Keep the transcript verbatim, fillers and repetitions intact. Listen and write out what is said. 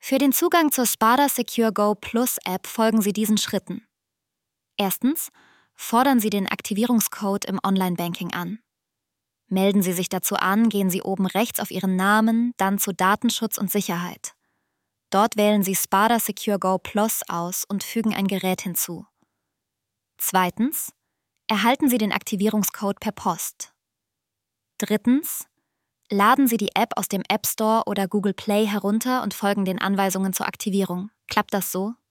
Für den Zugang zur Spada Secure Go Plus App folgen Sie diesen Schritten. Erstens, fordern Sie den Aktivierungscode im Online-Banking an. Melden Sie sich dazu an, gehen Sie oben rechts auf Ihren Namen, dann zu Datenschutz und Sicherheit. Dort wählen Sie Spada Secure Go Plus aus und fügen ein Gerät hinzu. Zweitens, erhalten Sie den Aktivierungscode per Post. Drittens, laden Sie die App aus dem App Store oder Google Play herunter und folgen den Anweisungen zur Aktivierung. Klappt das so?